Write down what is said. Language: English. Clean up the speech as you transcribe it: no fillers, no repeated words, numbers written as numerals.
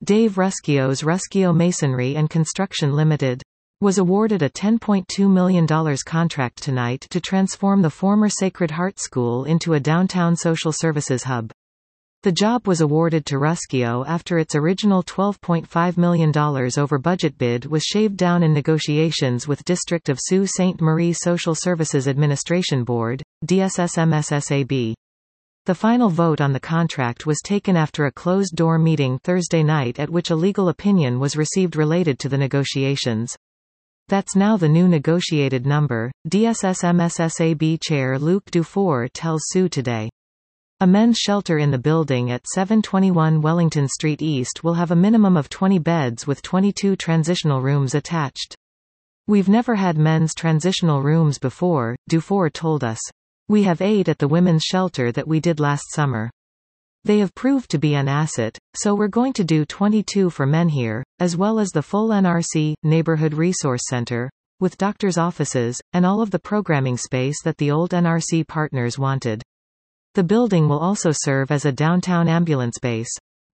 Dave Ruscio's Ruscio Masonry and Construction Limited was awarded a $10.2 million contract tonight to transform the former Sacred Heart School into a downtown social services hub. The job was awarded to Ruscio after its original $12.5 million over budget bid was shaved down in negotiations with District of Sault Ste. Marie Social Services Administration Board, DSSMSSAB. The final vote on the contract was taken after a closed-door meeting Thursday night at which a legal opinion was received related to the negotiations. That's now the new negotiated number, DSSMSSAB Chair Luc Dufour tells Sue Today. A men's shelter in the building at 721 Wellington Street East will have a minimum of 20 beds with 22 transitional rooms attached. We've never had men's transitional rooms before, Dufour told us. We have 8 at the women's shelter that we did last summer. They have proved to be an asset, so we're going to do 22 for men here, as well as the full NRC, Neighborhood Resource Center, with doctors' offices, and all of the programming space that the old NRC partners wanted. The building will also serve as a downtown ambulance base.